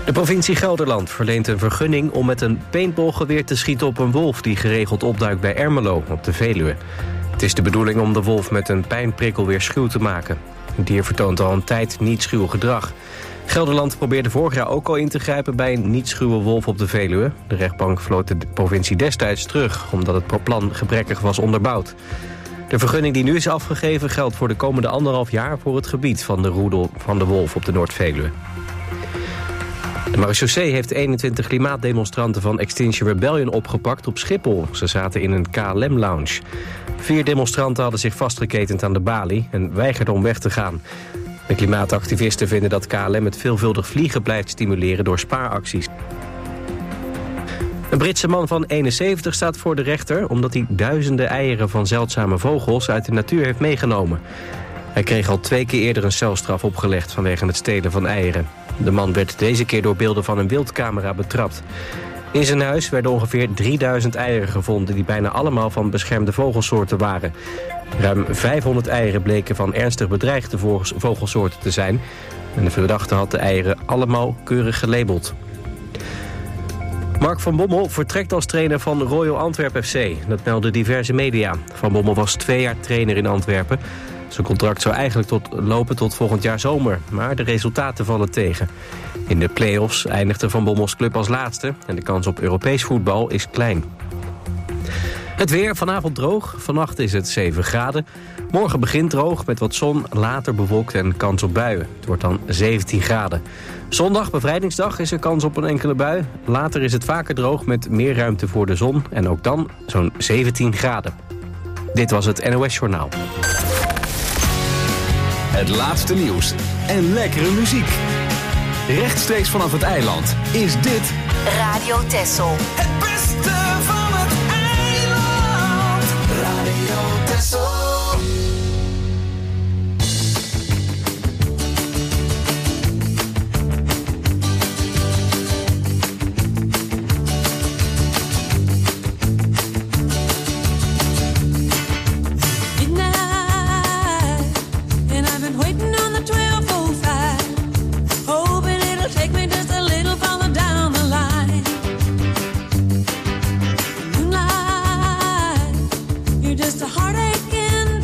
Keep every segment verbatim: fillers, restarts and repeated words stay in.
De provincie Gelderland verleent een vergunning om met een paintballgeweer te schieten op een wolf die geregeld opduikt bij Ermelo op de Veluwe. Het is de bedoeling om de wolf met een pijnprikkel weer schuw te maken. Het dier vertoont al een tijd niet schuw gedrag. Gelderland probeerde vorig jaar ook al in te grijpen bij een niet schuwe wolf op de Veluwe. De rechtbank floot de provincie destijds terug, omdat het plan gebrekkig was onderbouwd. De vergunning die nu is afgegeven geldt voor de komende anderhalf jaar voor het gebied van de roedel van de wolf op de Noord-Veluwe. De marechaussee heeft eenentwintig klimaatdemonstranten van Extinction Rebellion opgepakt op Schiphol. Ze zaten in een K L M-lounge. Vier demonstranten hadden zich vastgeketend aan de balie en weigerden om weg te gaan. De klimaatactivisten vinden dat K L M het veelvuldig vliegen blijft stimuleren door spaaracties. Een Britse man van eenenzeventig staat voor de rechter omdat hij duizenden eieren van zeldzame vogels uit de natuur heeft meegenomen. Hij kreeg al twee keer eerder een celstraf opgelegd vanwege het stelen van eieren. De man werd deze keer door beelden van een wildcamera betrapt. In zijn huis werden ongeveer drieduizend eieren gevonden die bijna allemaal van beschermde vogelsoorten waren. Ruim vijfhonderd eieren bleken van ernstig bedreigde vogelsoorten te zijn. En de verdachte had de eieren allemaal keurig gelabeld. Mark van Bommel vertrekt als trainer van Royal Antwerp F C. Dat melden diverse media. Van Bommel was twee jaar trainer in Antwerpen. Zijn contract zou eigenlijk tot, lopen tot volgend jaar zomer. Maar de resultaten vallen tegen. In de play-offs eindigde Van Bommels club als laatste. En de kans op Europees voetbal is klein. Het weer, vanavond droog. Vannacht is het zeven graden. Morgen begint droog met wat zon, later bewolkt en kans op buien. Het wordt dan zeventien graden. Zondag, bevrijdingsdag, is er kans op een enkele bui. Later is het vaker droog met meer ruimte voor de zon. En ook dan zo'n zeventien graden. Dit was het N O S Journaal. Het laatste nieuws en lekkere muziek. Rechtstreeks vanaf het eiland is dit Radio Texel. Het beste van het eiland. Radio Texel. Just a heartache in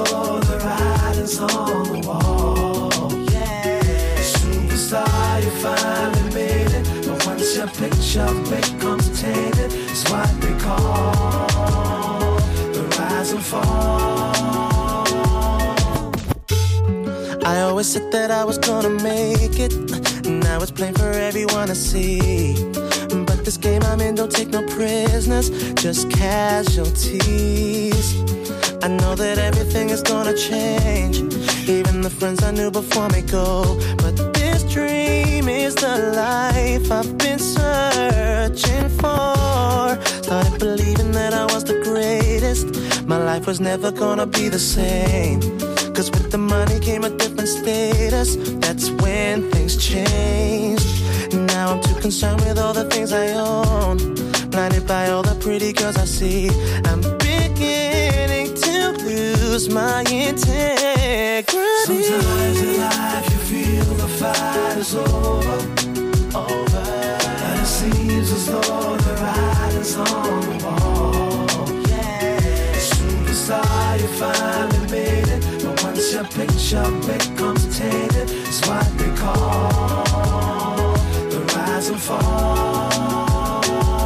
though the writing's on the wall. Yeah. Superstar, you finally made it. But once your picture becomes tainted, it's what they call the rise and fall. I always said that I was gonna make it. Now it's plain for everyone to see. But this game I'm in don't take no prisoners, just casualties. I know that everything is gonna change. Even the friends I knew before me go. But this dream is the life I've been searching for. Started believing that I was the greatest. My life was never gonna be the same. Cause with the money came a different status. That's when things changed. Now I'm too concerned with all the things I own. Blinded by all the pretty girls I see. I'm beginning to lose my integrity. Sometimes in life you feel the fight is over, over. And it seems as though the writing's on the wall. Yeah. Superstar, you finally made it. But once your picture becomes tainted, it's what they call the rise and fall.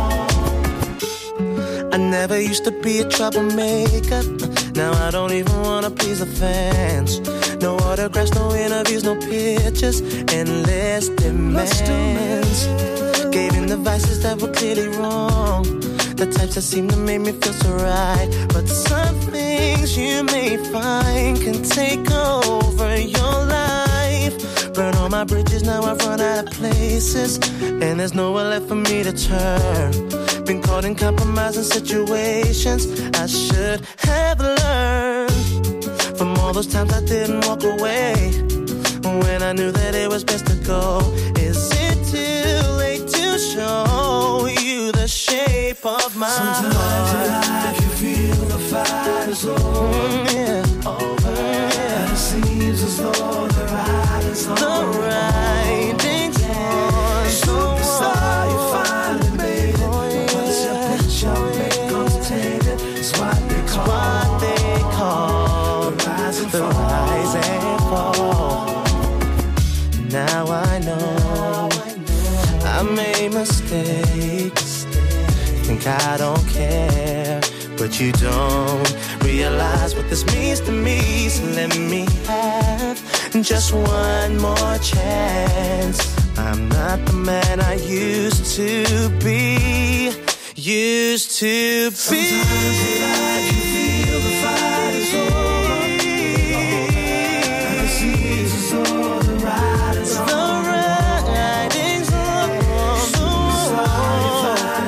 I never used to be a troublemaker. Now I don't even wanna please the fans. No autographs, no interviews, no pictures, endless demands. Gave in the vices that were clearly wrong, the types that seem to make me feel so right. But some things you may find can take over your life. Burn all my bridges, now I've run out of places, and there's nowhere left for me to turn. Been caught in compromising situations I should have learned from all those times I didn't walk away when I knew that it was best to go. Is it too late to show you the shape of my Sometimes heart? Sometimes in life you feel the fight is over, mm, yeah. over. Yeah. And it seems as though the writing's on the writing's on. Superstar, you finally made it. Oh, yeah. Once your picture becomes tainted, it's what they call, what they call the rise and the fall. Rise and fall. Now I know I made mistakes. Think I don't care, but you don't realize what this means to me. So let me have just one more chance. I'm not the man I used to be. Used to be. Sometimes in life you feel the fight is over, and it seems as though the writing's on the writing's on the wall.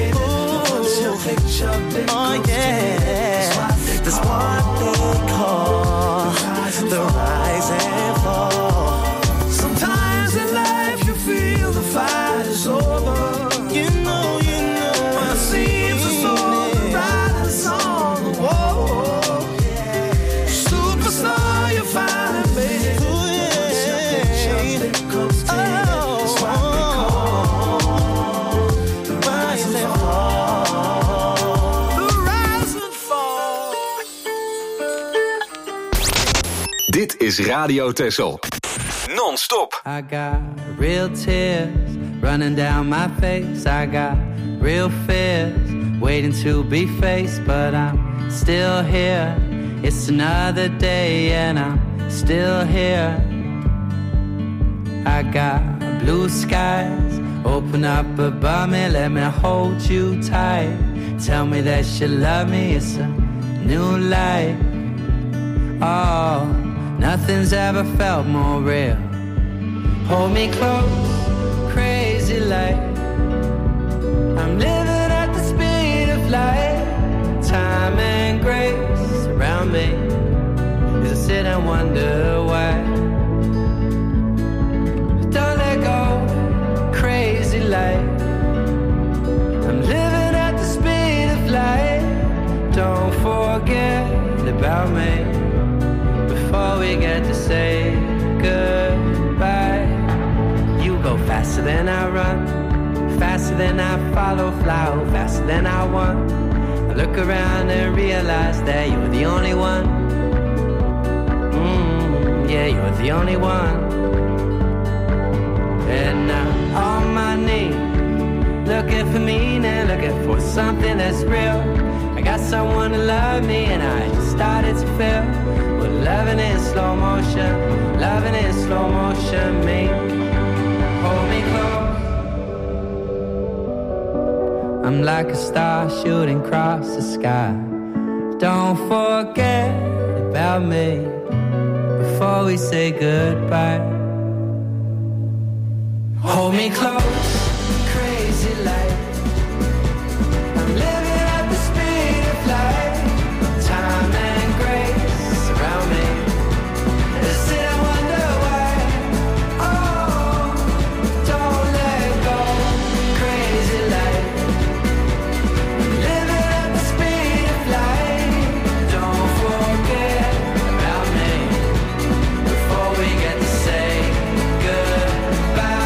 Oh yeah, that's what they call the rise and fall. Sometimes in life you feel the fight is over. You know, you know, it seems as though the writing's on the wall. Superstar, you finally made it. Ooh, yeah. Becomes oh, it's what they call the rise and fall. Dit is Radio Texel. Non-stop. I got real tears running down my face. I got real fears waiting to be faced. But I'm still here. It's another day and I'm still here. I got blue skies open up above me. Let me hold you tight. Tell me that you love me. It's a new life. Oh, nothing's ever felt more real. Hold me close, crazy like I'm living at the speed of light. Time and grace around me as I sit and wonder why. Don't let go, crazy like I'm living at the speed of light. Don't forget about me before we get to say goodbye. You go faster than I run, faster than I follow, fly faster than I want. I look around and realize that you're the only one. the only one. And now on my knees, looking for meaning, looking for something that's real. I got someone to love me and I started to feel well, loving in slow motion, loving in slow motion. Me, hold me close. I'm like a star shooting across the sky. Don't forget about me before we say goodbye. Hold me close, crazy light. I'm living at the speed of light. Time and grace around me. I sit and wonder why. Oh, don't let go, crazy light. I'm living at the speed of light. Don't forget about me before we get to say goodbye.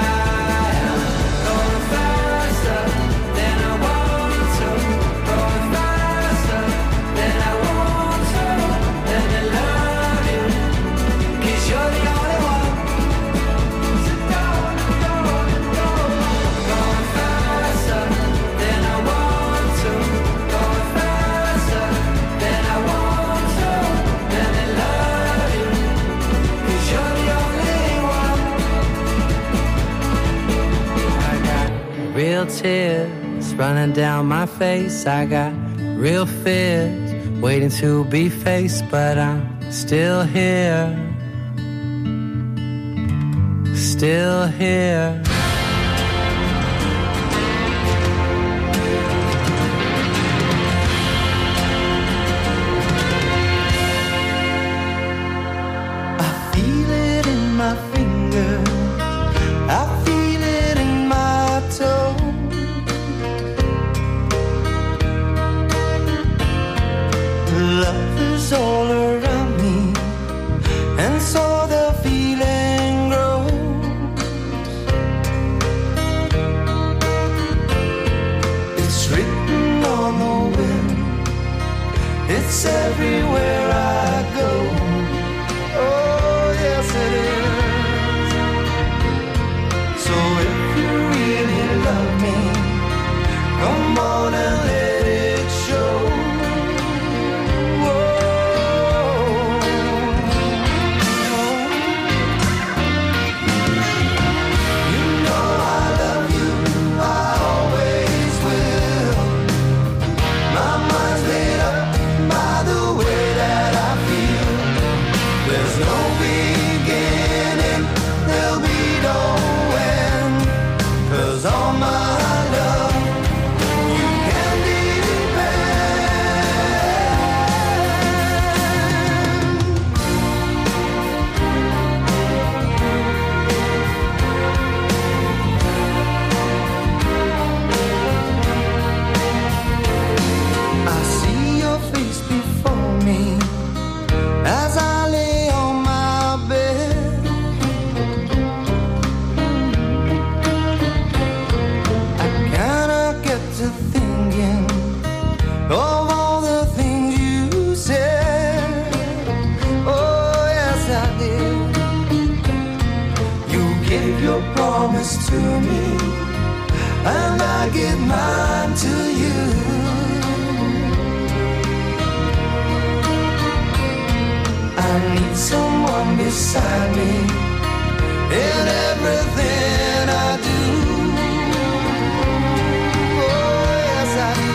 Real tears running down my face. I got real fears waiting to be faced, but I'm still here, still here. I feel it in my finger, I feel it in my toe. Love is all around me, and so the feeling grows. It's written on the wind, it's everywhere I go. Oh, yes it is. So if you really love me, come on and let it show. To me, and I give mine to you. I need someone beside me in everything I do. Oh, yes, I do.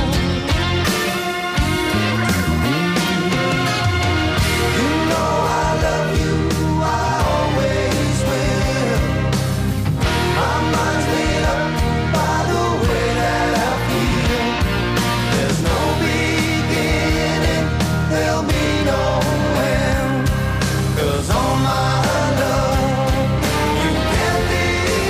You know I love you, I always will. My mind's made up by the way that I feel. There's no beginning, there'll be no end. 'Cause all my love, you can't leave.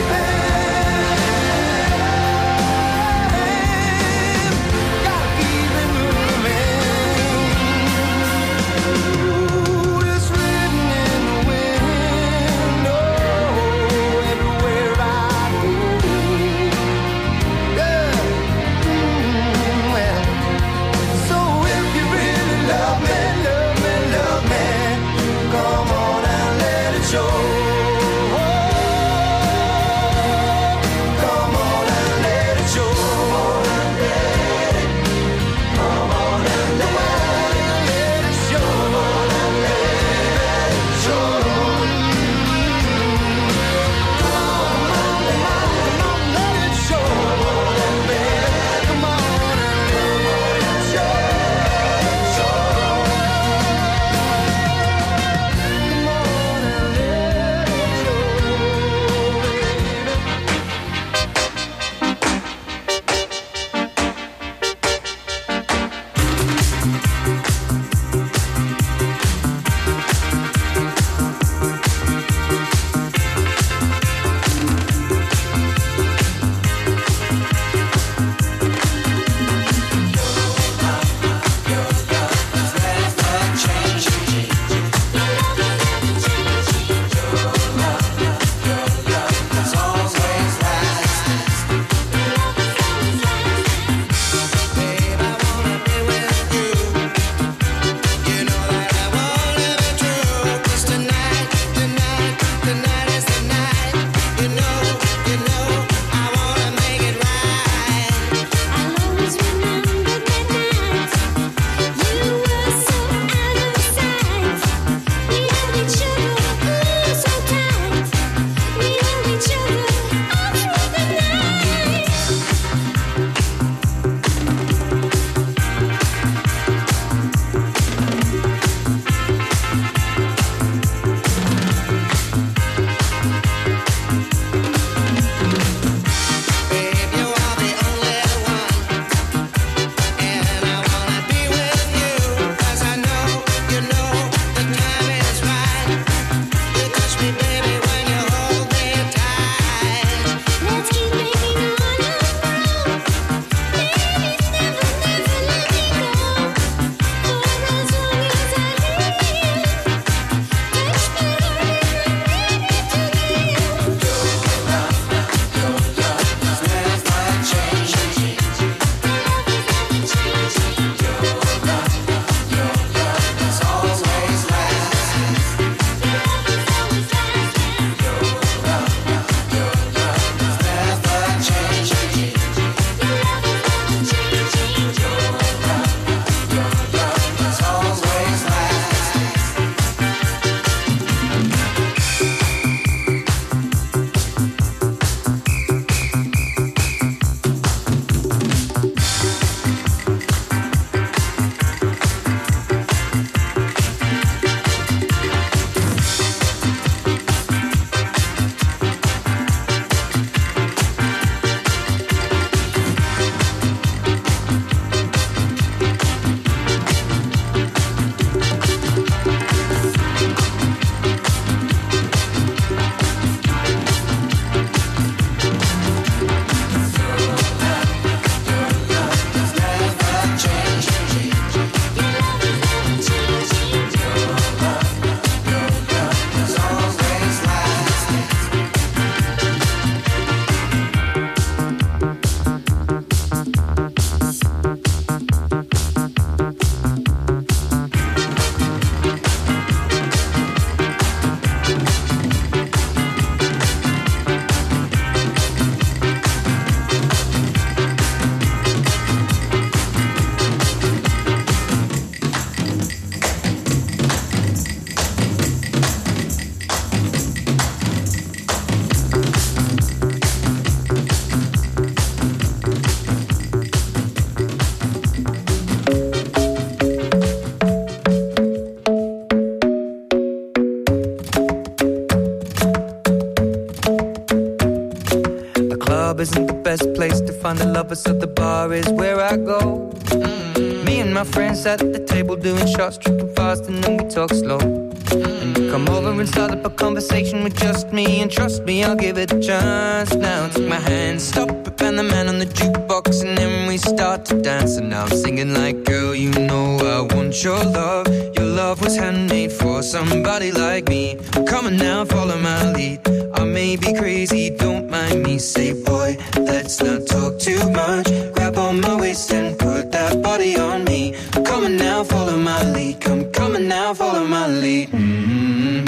isn't the best place to find a lover, so the bar is where I go. Mm. Me and my friends at the table doing shots, tripping fast, and then we talk slow. And you come over and start up a conversation with just me, and trust me, I'll give it a chance. Now take my hand, stop it, and the man on the jukebox, and then we start to dance. And now I'm singing like, girl, you know I want your love. Your love was handmade for somebody like me. Come on now, follow my lead. I may be crazy, don't mind me. Say, boy, let's not talk too much. Grab on my waist and put that body on me. Come on now, follow my lead. Come, come on now, follow my lead. Mm-hmm.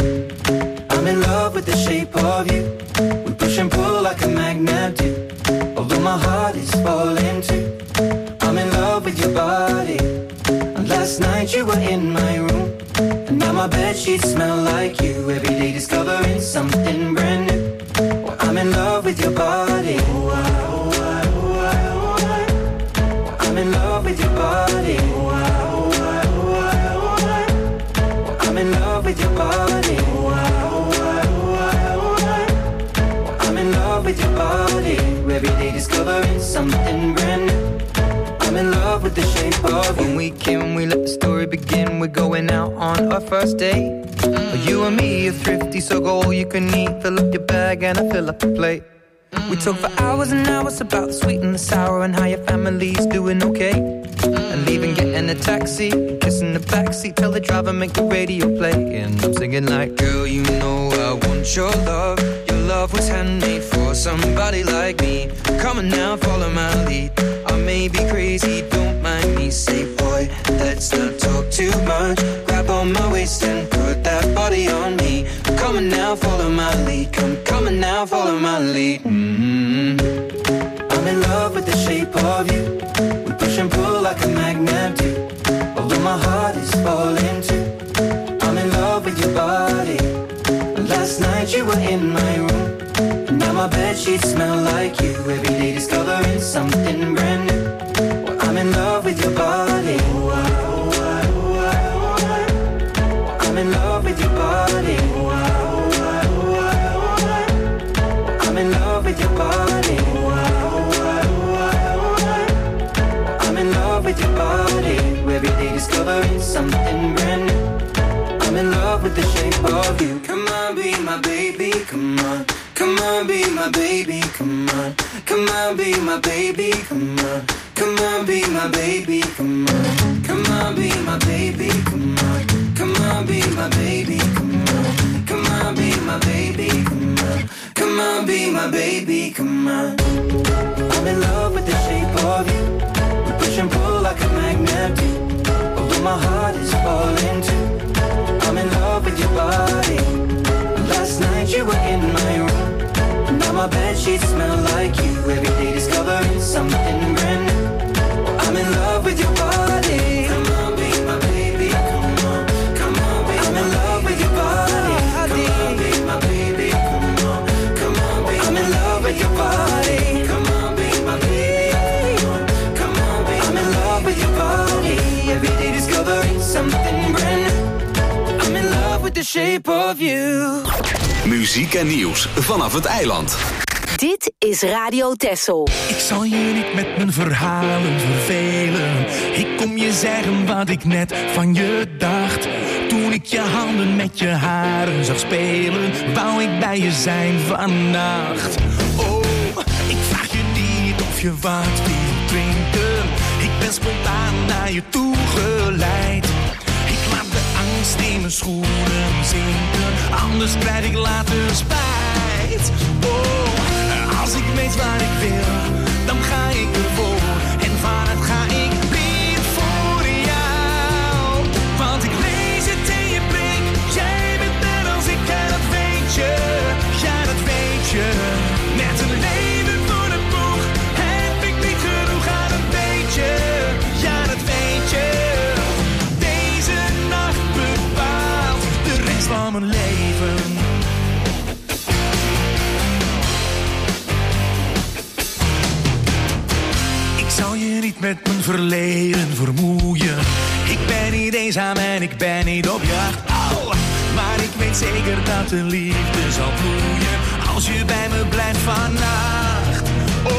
I'm in love with the shape of you. We push and pull like a magnet do. Although my heart is falling too. I'm in love with your body. And last night you were in my room, and now my bedsheets smell like you. Every day discovering something brand new. Well, I'm in love with your body. Oh, I, oh, I, oh, I, oh, I. Well, I'm in love with your body. Oh, I, oh, I, oh, I, oh, I. Well, I'm in love with your body. Oh, I, oh, I, oh, I, oh, I. Well, I'm in love with your body. Every day discovering something brand new. I'm in love with the shape of you. When we came, we let the story begin. We're going out on our first date. Mm. You and me are thrifty, so go all you can eat. Fill up your bag and I fill up the plate. Mm. We talk for hours and hours about the sweet and the sour, and how your family's doing okay. Mm. And leaving, getting a taxi, kissing the backseat, tell the driver make the radio play. And I'm singing like, girl, you know I want your love. Your love was handmade for somebody like me. Come on now, follow my lead. I may be crazy, don't mind me. Say, boy, let's not talk too much. Grab on my waist and put that body on me. Come on now, follow my lead. Come, come on now, follow my lead. Mm-hmm. I'm in love with the shape of you. We push and pull like a magnet do. Although my heart is falling too. I'm in love with your body. Last night you were in my room, and now my bedsheets smell like you. Every day discovering something brand new. Well, I'm in love with your body. Oh, I, oh, I, oh, I, oh, I. Well, I'm in love with your body. Oh, I, oh, I, oh, I, oh, I. Well, I'm in love with your body. Oh, I, oh, I, oh, I, oh, I. Well, I'm in love with your body. Every day discovering something brand new. I'm in love with the shape of you. Come on, be my baby, come on. Come on, be my baby, come on. Come on, be my baby, come on. Come on, be my baby, come on. Come on, be my baby, come on. Come on, be my baby, come on. Come on, be my baby, come on. Come on, be my baby, come on. I'm in love with the shape of you. We push and pull like a magnet do. Although my heart is falling too. I'm in love with your body. Last night you were in my room, now my bedsheets smell like you. Every day discovering something brand new. I'm in love with your body. Come on, be my baby. Come on, come on, be I'm in love with your body. Come on, be my baby. Come on, come on, be I'm in love with your body. Come on, be my baby. Come on, come on, be I'm in love with your body. Every day discovering something brand new. I'm in love with the shape of you. Muziek en nieuws vanaf het eiland. Dit is Radio Texel. Ik zal je niet met mijn verhalen vervelen. Ik kom je zeggen wat ik net van je dacht. Toen ik je handen met je haren zag spelen, wou ik bij je zijn vannacht. Oh, ik vraag je niet of je wat wil drinken. Ik ben spontaan naar je toe geleid. Ik laat de angst in mijn schoenen zinken, anders krijg ik later spijt. Oh, als ik weet waar ik wil, dan ga ik ervoor. En vanuit ga ik blind voor jou. Want ik lees het in je blik, jij bent net als ik en dat weet je. Ja, dat weet je. Met een leven voor de boeg heb ik niet genoeg, aan dat weet je. Ja, dat weet je. Deze nacht bepaalt de rest van mijn leven. Ik zal je niet met mijn verleden vermoeien. Ik ben niet eenzaam en ik ben niet op jacht. Oh, maar ik weet zeker dat de liefde zal bloeien als je bij me blijft vannacht. Oh,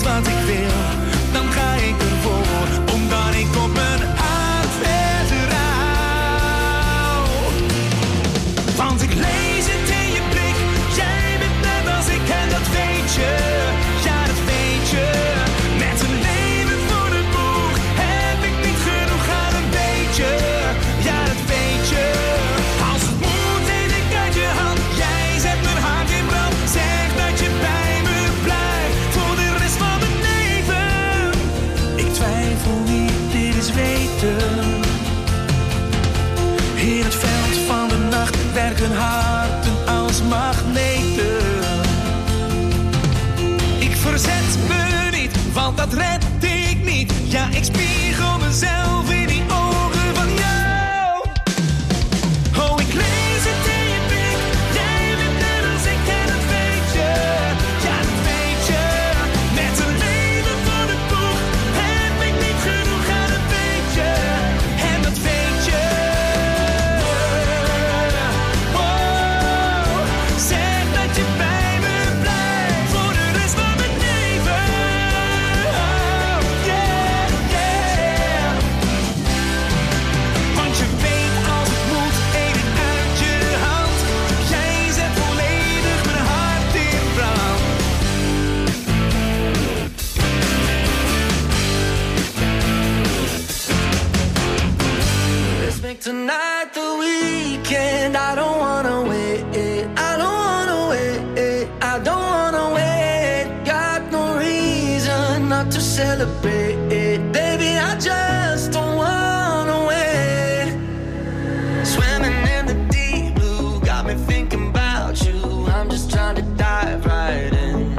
wat ik wil, dan ga ik ervoor, omdat ik op mijn hart vertrouw. Want ik lees het in je blik, jij bent net als ik en dat weet je, ja dat weet je. Met een leven voor de boeg heb ik niet genoeg aan een beetje, ja dat weet je. Als het moet eet ik uit je hand, jij zet mijn hart in brand. Zeg dat je bij me blijft voor de rest van mijn leven. Ik twijfel niet, dit is weten. In het veld van de nacht werken harten als magneten. Ik verzet me niet, want dat red ik niet. Ja, ik spiegel mezelf in die ogen van jou. Oh, ik lees het in je blik. Jij bent net als ik en dat weet je. Ja, dat weet je. Met een leven voor de boeg heb ik niet genoeg aan een beetje. En dat weet je. Oh, zeg dat je bij me blijft voor de rest van mijn leven. Oh, yeah, yeah. Want je weet als het moet, eet ik uit je hand. Jij zet volledig mijn hart in brand. Let's make tonight the weekend. I don't wanna wait. I don't wanna wait. I don't wanna wait. Got no reason not to celebrate. Baby, I just don't wanna wait. Swimming in the deep blue got me thinking about you. I'm just trying to dive right in.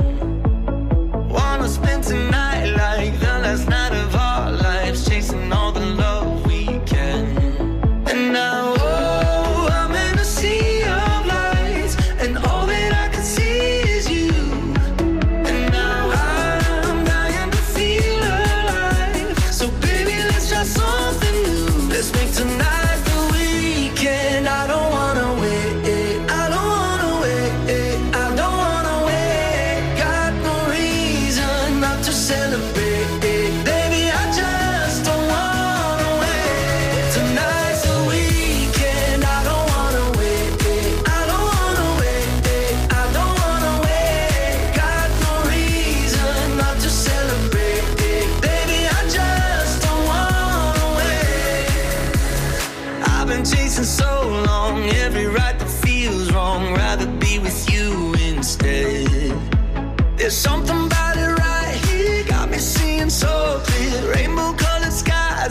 Wanna spend tonight like the last night of our lives, chasing all the love we can. And now, oh, I'm in a sea of lights, and all that I can see is you. And now I'm dying to feel alive. So baby, let's try something new. Let's make tonight the weekend. I don't wanna wait. I don't wanna wait. I don't wanna wait. Got no reason not to celebrate. Baby, I just don't wanna wait. Tonight's the weekend. I don't wanna wait. I don't wanna wait. I don't wanna wait. Got no reason not to celebrate. Baby, I just don't wanna wait. I've been chasing so long, every right that feels wrong. Rather be with you instead. There's something about it right here, got me seeing so clear. Rainbow colored skies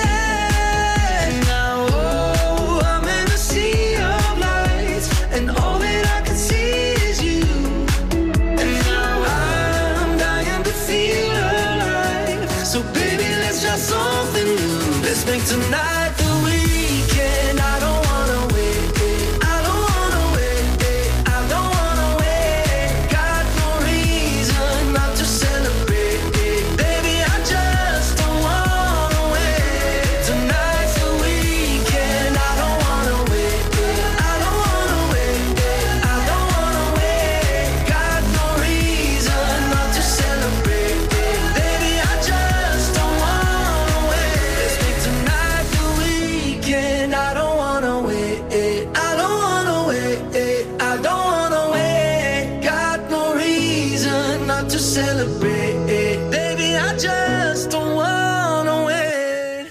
ahead. Now, oh, I'm in a sea of lights, and all that I can see is you. And now I'm dying to feel alive. So baby, let's try something new. Let's make tonight the weekend. I don't wanna wait. I don't wanna wait. I don't wanna wait. Got no reason not to celebrate. Baby, I just don't wanna wait. Tonight's the weekend. I don't wanna wait. I don't wanna wait. I don't wanna wait. Got no reason not to celebrate. Baby, I just don't wanna wait. Let's make tonight the weekend. I don't wanna wait. I don't wanna wait. I don't wanna wait. Got no reason not to celebrate. Baby, I just don't wanna wait.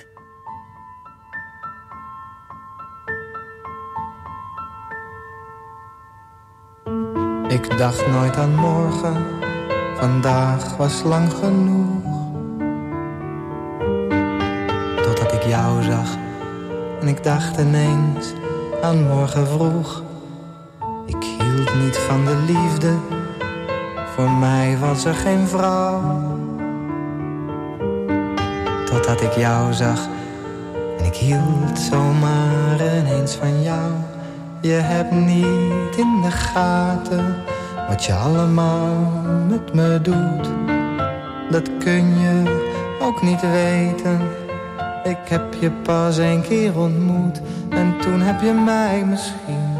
Ik dacht nooit aan morgen, vandaag was lang genoeg. Totdat ik jou zag en ik dacht ineens aan morgen vroeg. Ik hield niet van de liefde, voor mij was er geen vrouw. Totdat ik jou zag en ik hield zomaar ineens van jou. Je hebt niet in de gaten wat je allemaal met me doet. Dat kun je ook niet weten. Ik heb je pas een keer ontmoet en toen heb je mij misschien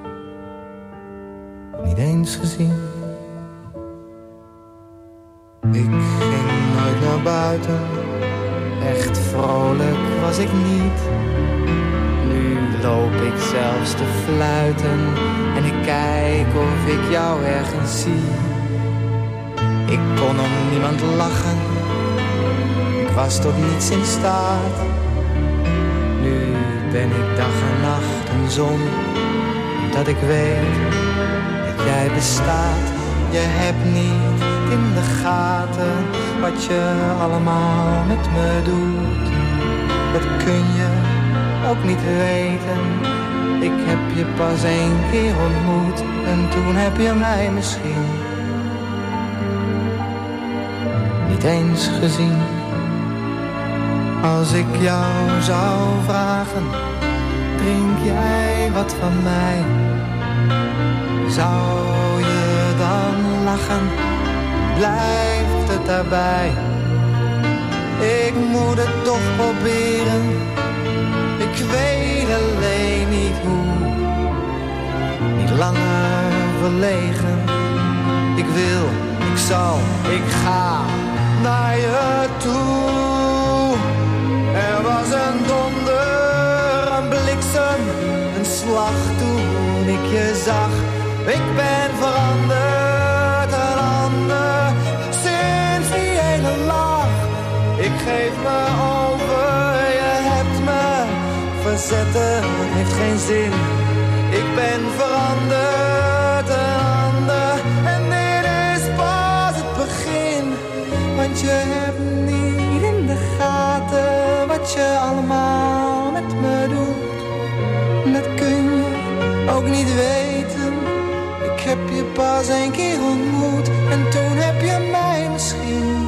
niet eens gezien. naar buiten. Echt vrolijk was ik niet. Nu loop ik zelfs te fluiten en ik kijk of ik jou ergens zie. Ik kon om niemand lachen, ik was tot niets in staat. Nu ben ik dag en nacht een zon, dat ik weet dat jij bestaat. Je hebt niet in de gaten wat je allemaal met me doet. Dat kun je ook niet weten. Ik heb je pas één keer ontmoet en toen heb je mij misschien niet eens gezien. Als ik jou zou vragen, drink jij wat van mij? Zou je dan lachen? Blijft het daarbij? Ik moet het toch proberen. Ik weet alleen niet hoe. Niet langer verlegen. Ik wil, ik zal, ik ga naar je toe. Er was een donder, een bliksem, een slag toen ik je zag. Ik ben veranderd, een ander, sinds die ene lach. Ik geef me over, je hebt me verzetten, heeft geen zin. Ik ben veranderd, een ander, en dit is pas het begin. Want je hebt niet in de gaten wat je allemaal met me doet. Dat kun je ook niet weten. Ik heb je pas een keer ontmoet en toen heb je mij misschien,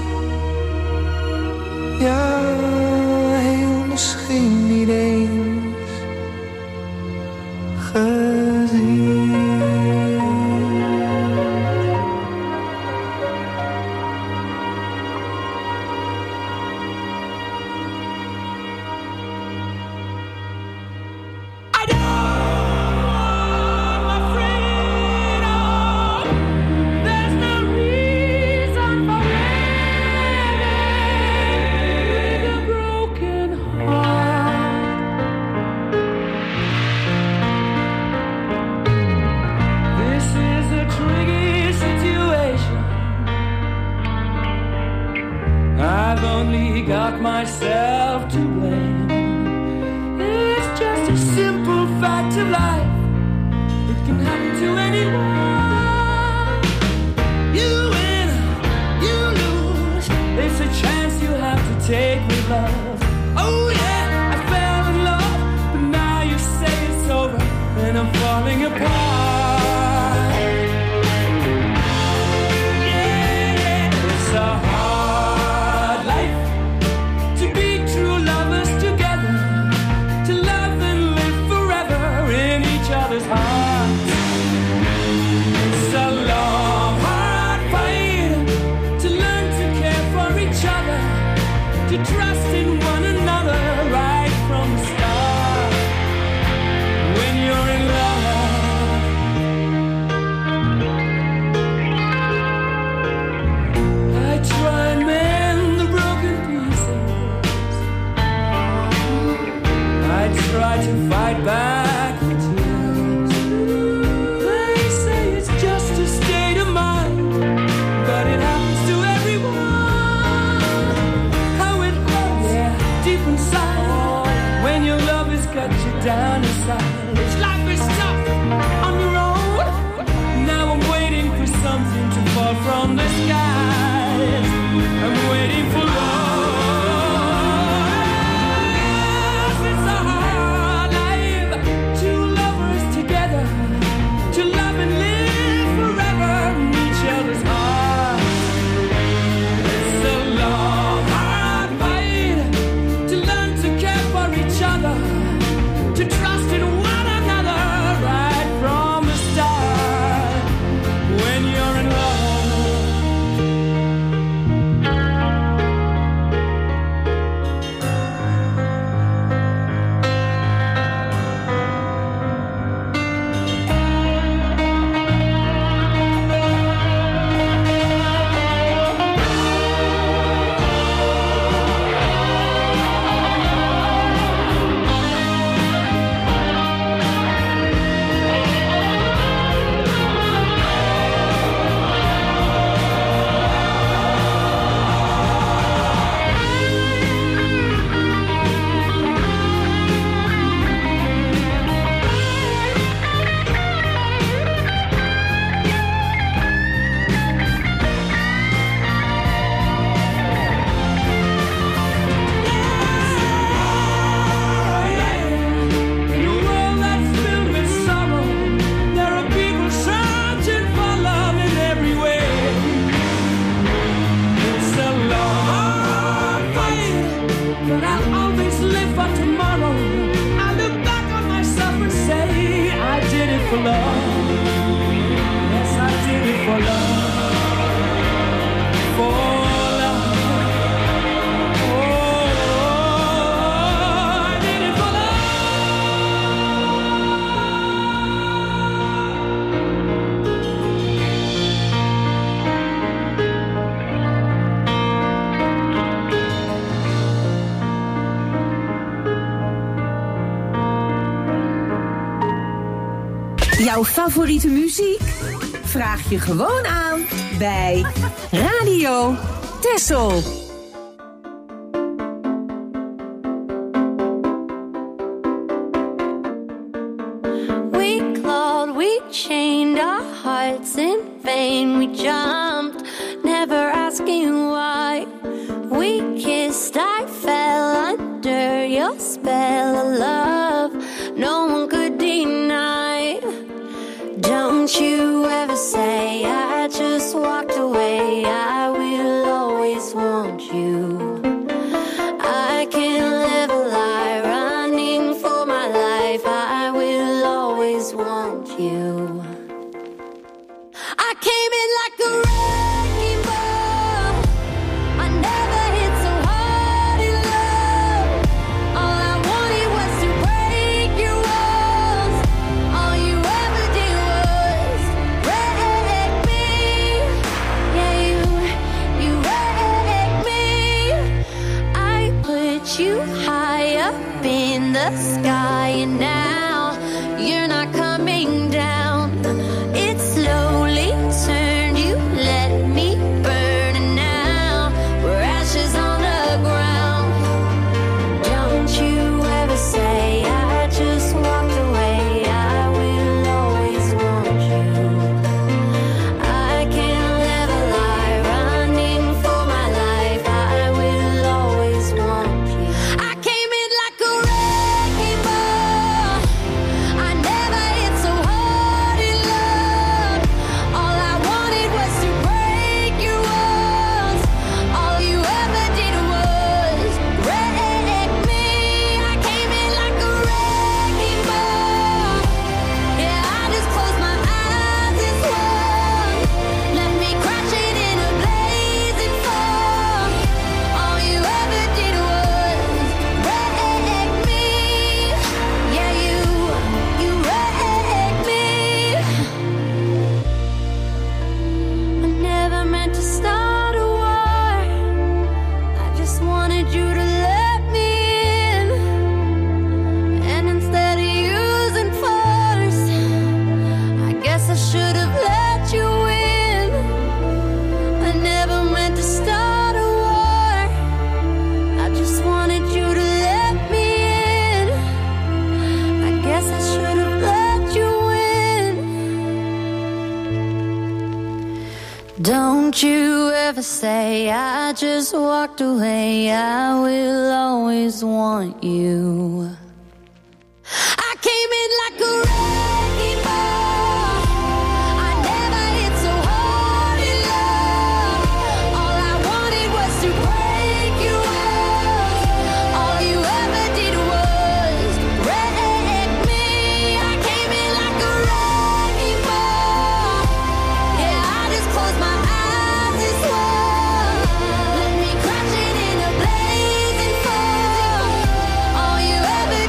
ja, heel misschien niet eens gezien. Got myself to blame. It's just a simple fact of life. It can happen to anyone. You win, you lose. It's a chance you have to take with love. Oh yeah, I fell in love, but now you say it's over and I'm falling apart. Yeah, yeah, it's a hard life. Other's hearts. It's a long, hard fight to learn to care for each other, to trust in one another right from the start. When you're in love, I try and mend the broken pieces. I try to fight back. Down inside, this life is tough on your own. Now I'm waiting for something to fall from the skies. I'm waiting for love. It's a hard life. Two lovers together, to love and live forever in each other's hearts. It's a long, hard fight to learn to care for each other, to trust in one another right for love. Yes, I did it for love. For love. Oh, I did it for love. Jouw favoriete muziek? Vraag je gewoon aan bij Radio Texel. We clawed, we chained our hearts in vain. We jumped, never asking why. We kissed, I fell under your spell of love. No one could deny. Don't you ever say I just walked away. I will always want you. I can't live a lie running for my life. I will always want you. I came in like a wrecking ball. I never hit so hard in love. All I wanted was to break your walls. All you ever did was wreck me. Yeah, you, you wrecked me. I put you high up in the sky, and now you're not coming down. It slowly turned, you let me burn, and now we're ashes on the ground. Don't you ever say I just walked away. I will always want you. I can't live a lie running for my life. I will always want you. I came in like a wrecking ball. I never hit so hard in love. All I wanted was to break your walls. All you ever did was wreck me. I came in like a wrecking ball. Yeah, I just closed my eyes and swung. Let me crash it in a blazing fall. All you ever did was wreck me. Yeah, you, you wrecked me. I never meant to start a war. I just wanted you to let me in. And instead of using force, I guess I should have let you in. I never meant to start a war. I just wanted you to let me in. I guess I should have let you in. Don't you ever say I just walked away. I will always want you. I came in like a wrecking ball. I never hit so hard in love. All I wanted was to break your walls. All you ever did was wreck me. I came in like a wrecking ball. Yeah, I just closed my eyes and swung. Let me crash it in a blazing fall. All you ever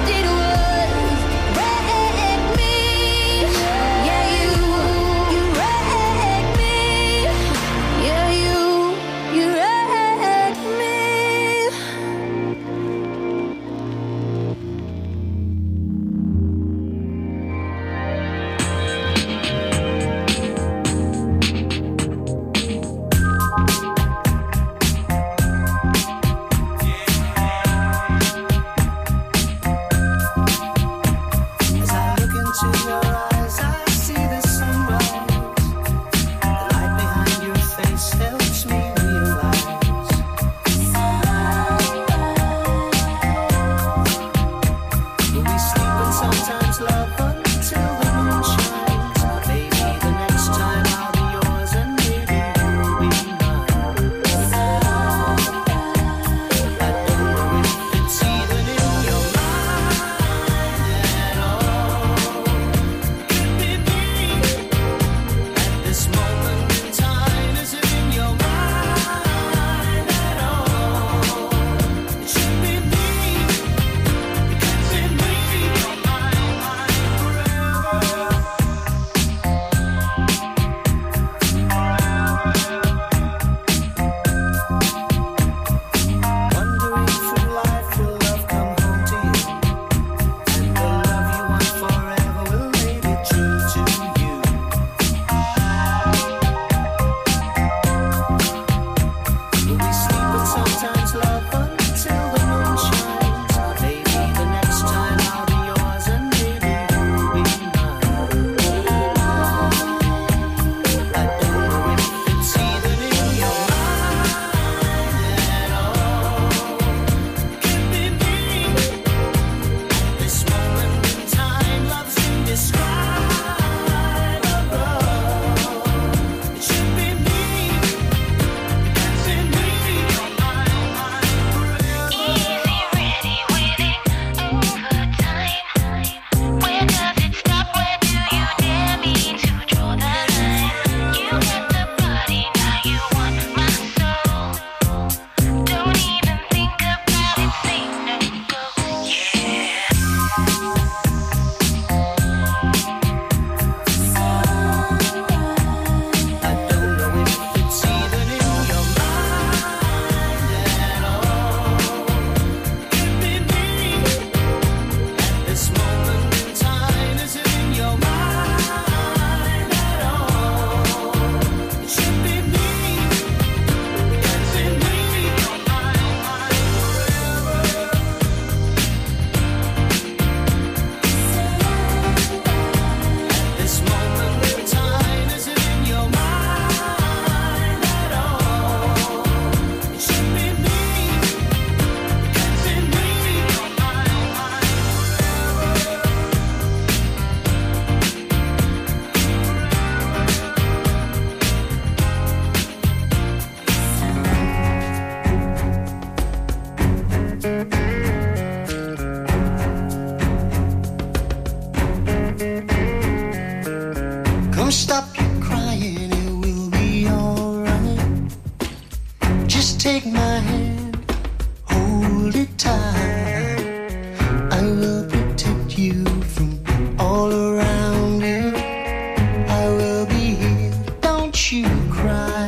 all around you. I will be here, don't you cry.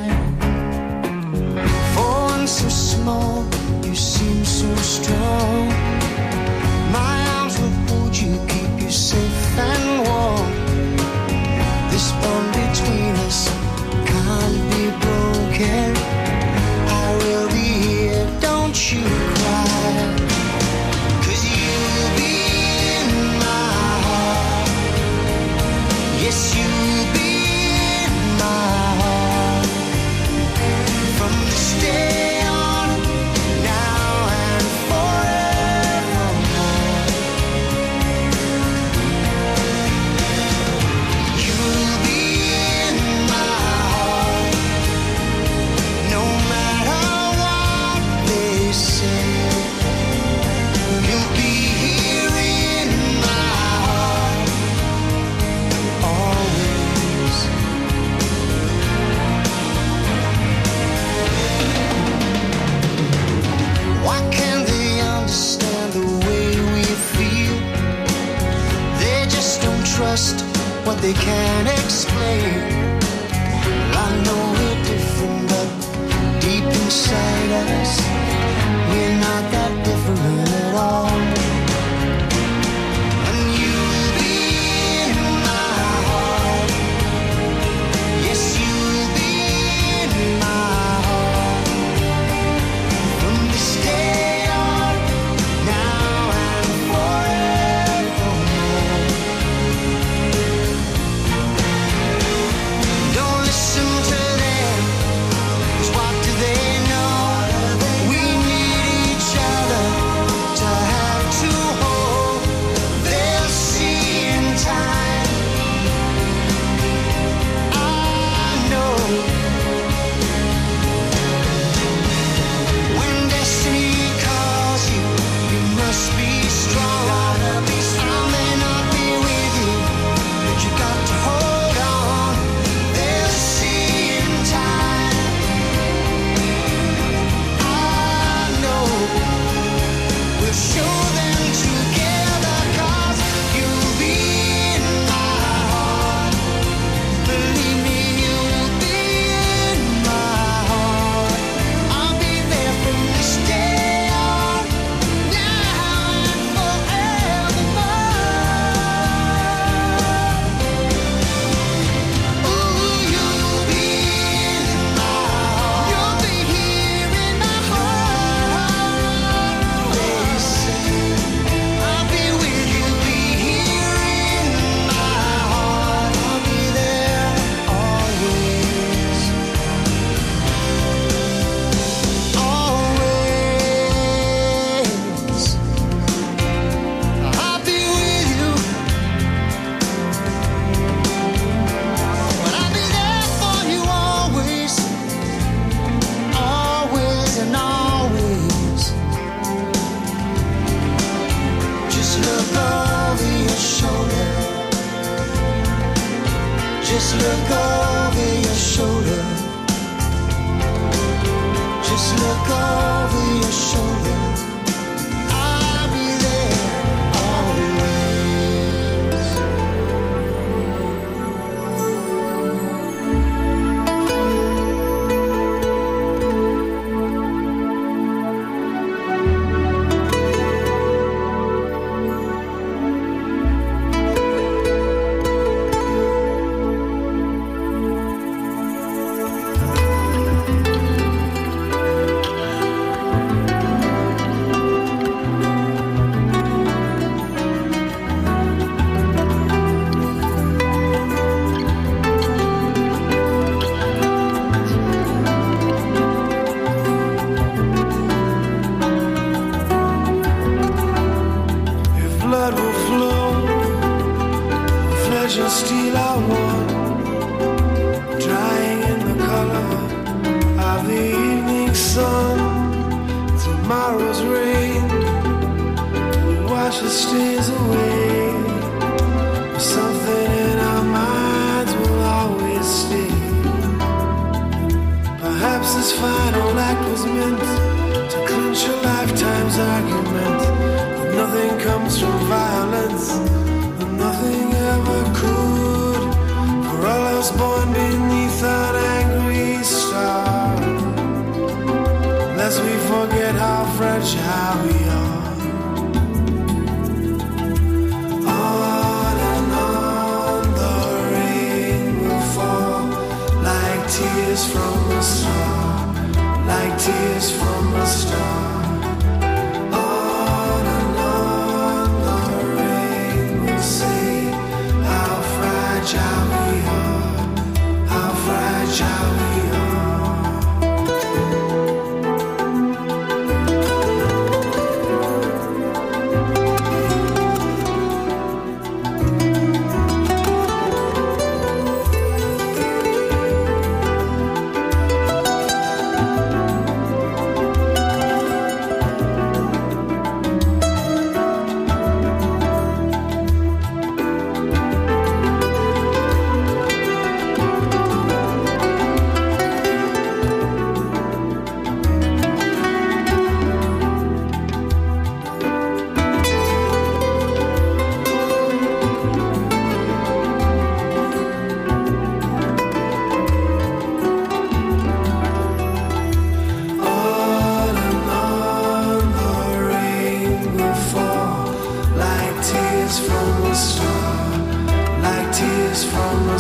For one so small, you seem so strong. My arms will hold you, keep you safe and warm. This bond between us can't be broken. I will be here, don't you cry. 'Cause you'll be in my heart. Yes, you'll be in my heart. From this day on, now and forevermore. You'll be in my heart. No matter what they say, you'll be here in my heart always. Why can't they understand the way we feel? They just don't trust what they can't explain. I know we're different, but deep inside us, we're not that different at all. And you'll be in my heart. Yes, you'll be in my heart. From this day on, now and forevermore. Don't listen to them, 'cause what do they know? We need each other to have to hold. They'll see in time. I know when destiny calls you, you must be strong. I may not be with you, but you got to hold on. They'll see in time. I know we'll show them together, 'cause you'll be in my heart. Believe me, you'll be in my heart. I'll be there from this day on, now and forevermore. Ooh, you'll be in my heart. You'll be here in my heart. They say I'll be with you, be here in my heart. I'll be there always, always. I'll be with you, but I'll be there for you always, always and always. Just look over your shoulder. Just look over your shoulder. Just look over your shoulder. I'll be there always. If blood will flow, flesh and steel I want, drying in the color of the evening sun. Tomorrow's rain will wash the stains away. Something in our minds will always stay. Perhaps this final act was meant to clinch a lifetime's argument. That nothing comes from violence, and nothing else.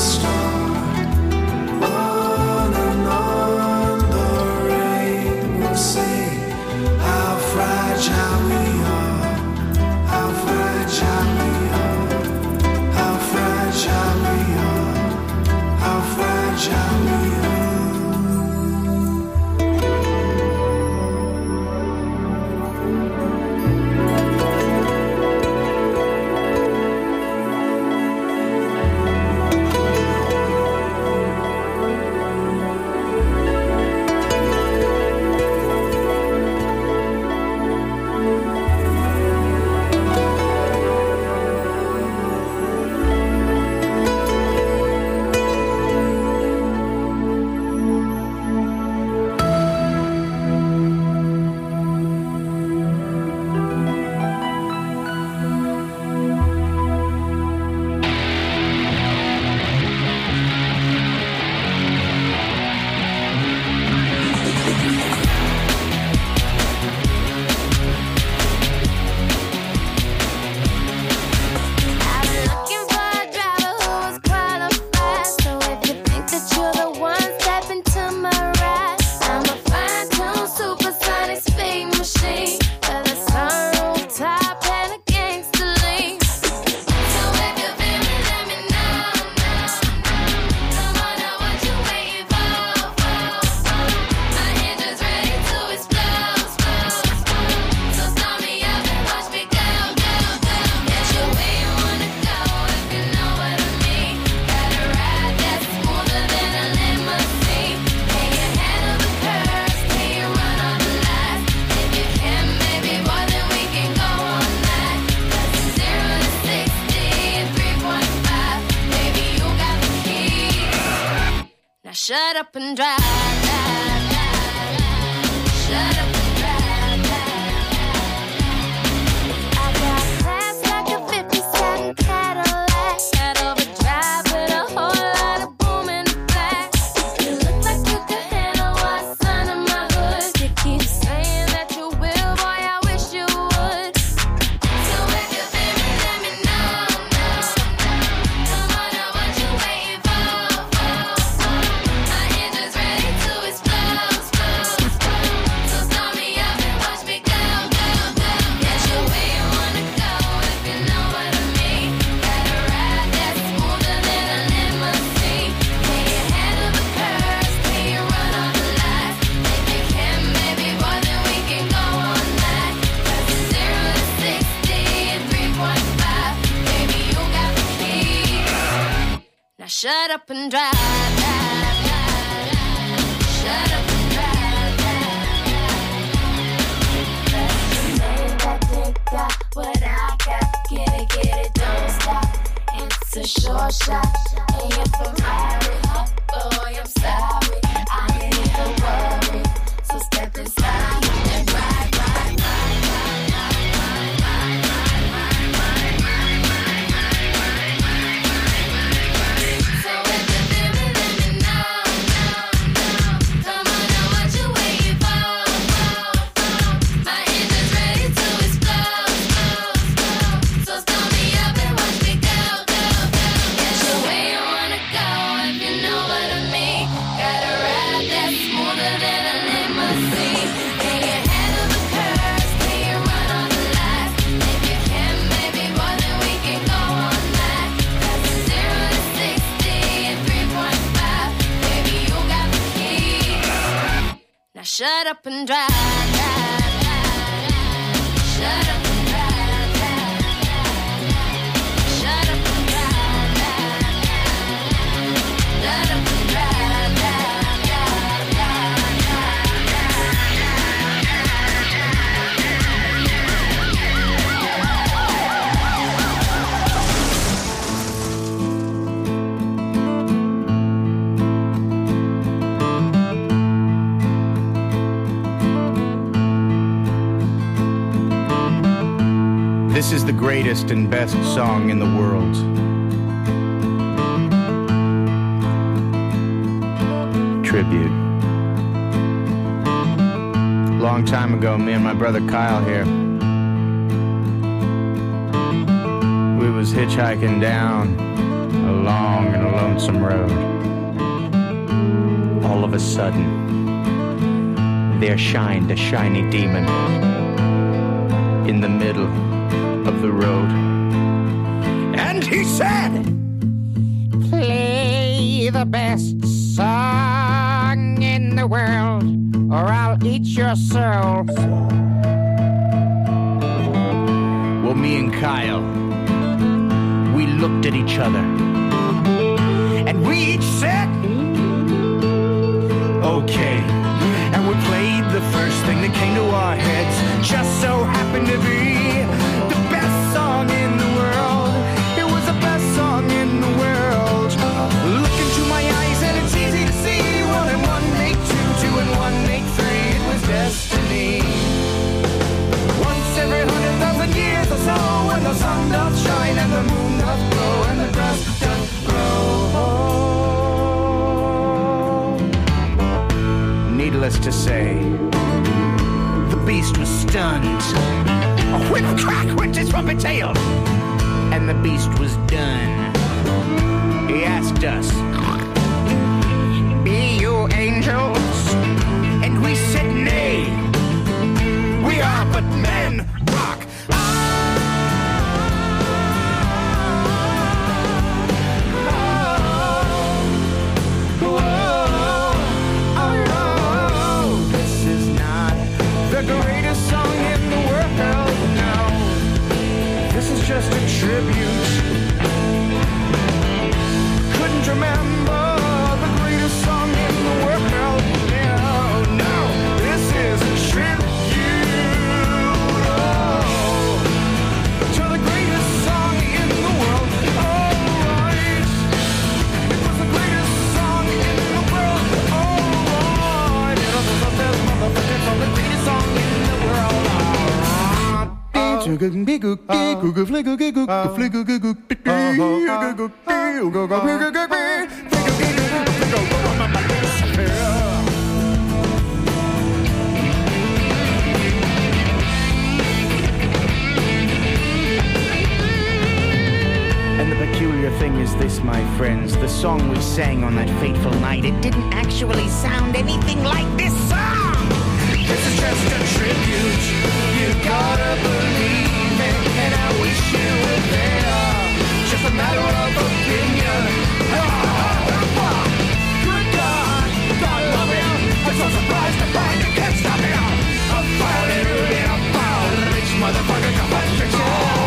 Shut up and drive, drive, drive, drive. Shut up and drive, drive, drive. I got class like a fifty-seven Cadillac. Got overdrive with a whole lot of boom in the back. You look like you could handle what's under my hood. You keep saying that you will, boy, I wish you would. So if you feel me, let me know, know, know. Come on, now what you waiting for, for, for? My engine's ready to explode, explode, explode. So start me up and watch me go, go, go. Get you where you wanna go if you know what I mean. Got a ride that's smoother than a limousine. Can you handle the curves? Can you run all the lights? If you can, maybe more than we can go all night. Cause it's zero to sixty in three point five. Baby, you got the key. Now shut up and drive, drive, drive, drive. Shut up and drive, drive, drive, drive. That dick got what I got. Get it, get it, don't stop. It's a short shot. And you're Ferrari, huh? Boy, I'm sorry. I ain't even worried. So step inside and ride, ride, ride, ride, ride, ride, ride, ride, ride, ride, ride, ride, ride. So if you feel me, let me know, know, know. Come on, now what you waiting for, for, for? My engine's ready to explode, explode, explode. So start me up and watch me go, go, go. Get you where you wanna go if you know what I mean. Got a ride that's smoother than a limousine. Can you handle the curves? Can you run all the lights? If you can, maybe more than we can go all night. Cause it's zero to sixty in three point five. Baby, you got the key. Now shut up and drive, drive, drive, drive. Shut up and drive, drive, drive, drive. Shut up and drive, drive, drive, drive. Shut up and drive, drive, drive, drive, This is the greatest and best song in the world. Tribute. Long time ago, me and my brother Kyle here, we was hitchhiking down a long and a lonesome road. All of a sudden, there shined a shiny demon in the middle of the road. And he said, play the best song in the world, or I'll eat your soul. Well, me and Kyle, we looked at each other, and we each said, okay. And we played the first thing that came to our heads, just so happened to be the best song in the world. It was the best song in the world. Look into my eyes and it's easy to see, one and one make two, two and one make three. It was destiny. Once every hundred thousand years or so, when the sun doth shine and the moon doth glow and the grass doth grow. Needless to say, the beast was stunned. A whip crack went his trumpet tail, and the beast was done. He asked us, be you angels? And we said nay. We are but men. Rock. Greatest song in the world, no. This is just a tribute. Couldn't remember the greatest song in the world, no, no. This is a tribute, oh, to the greatest song in the world. Alright, it was the greatest song in the world. Alright, it was the best motherfucking song, the greatest song. And the peculiar thing is this, my friends, the song we sang on that fateful night, it didn't actually sound anything like this song. This is just a tribute. You gotta believe it, and I wish you were there. Just a matter of opinion. Good God, God love him. I'm so surprised to find you can't stop him. I'm finally really a foul rich motherfucker constriction.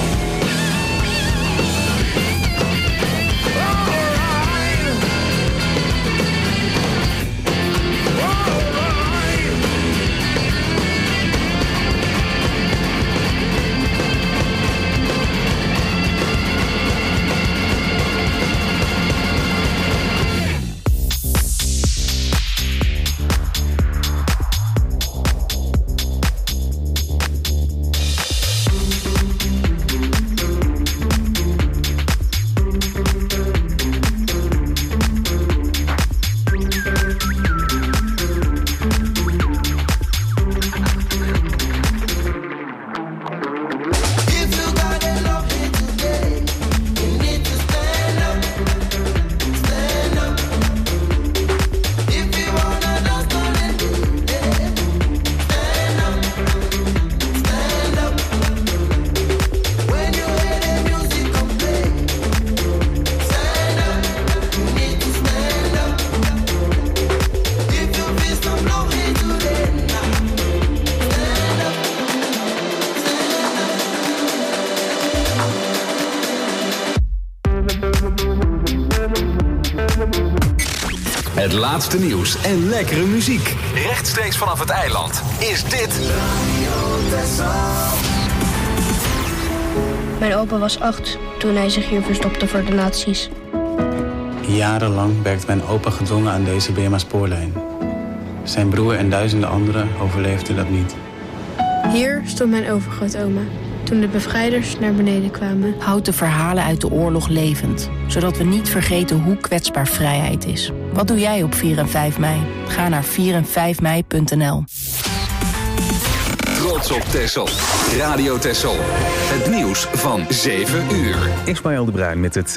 Het laatste nieuws en lekkere muziek. Rechtstreeks vanaf het eiland is dit Mijn opa was acht toen hij zich hier verstopte voor de nazi's. Jarenlang werkte mijn opa gedwongen aan deze Birma-spoorlijn. Zijn broer en duizenden anderen overleefden dat niet. Hier stond mijn overgrootoma toen de bevrijders naar beneden kwamen. Houd de verhalen uit de oorlog levend, zodat we niet vergeten hoe kwetsbaar vrijheid is. Wat doe jij op vier en vijf mei? Ga naar vier en vijf mei punt n l. Trots op Texel. Radio Texel. Het nieuws van zeven uur. Ismaël de Bruin met het